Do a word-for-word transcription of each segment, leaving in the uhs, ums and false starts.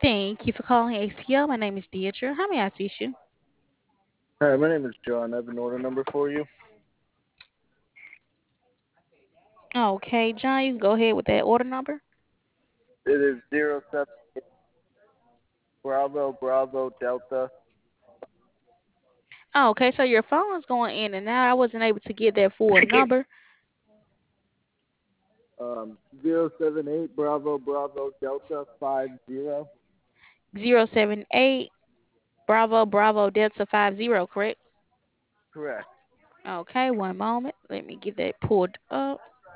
Thank you for calling A C L. My name is Deidre. How may I assist you? Hi, my name is John. I have an order number for you. Okay, John, you can go ahead with that order number. It is zero seven Bravo Bravo Delta Okay, so your phone is going in and out. I wasn't able to get that full number. um zero seven eight Bravo Bravo Delta five zero. Zero seven eight Bravo Bravo Delta five zero, correct? Correct. Okay, one moment. Let me get that pulled up.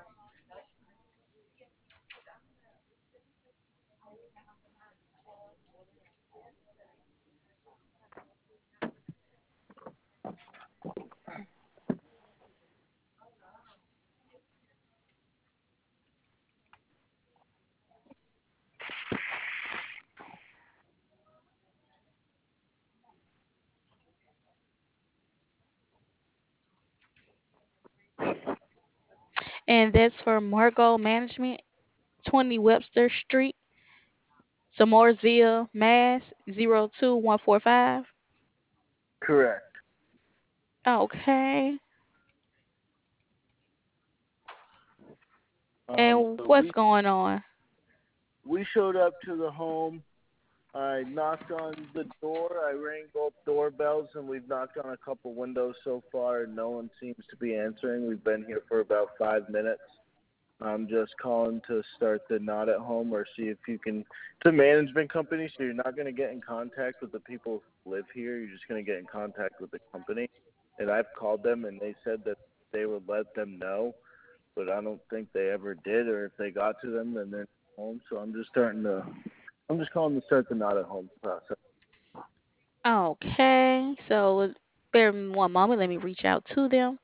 And that's for Margot Management, twenty Webster Street, Somersville, Mass. zero two one four five. Correct. Okay. Um And so what's we going on? we showed up to the home. I knocked on the door. I rang both doorbells, and we've knocked on a couple windows so far. No one seems to be answering. We've been here for about five minutes. I'm just calling to start the not at home or see if you can. It's a management company, so you're not going to get in contact with the people who live here. You're just going to get in contact with the company. And I've called them, and they said that they would let them know, but I don't think they ever did. Or if they got to them, then they're home. So I'm just starting to. I'm just calling to start the not at home process. Okay, so bear with me one moment. Let me reach out to them.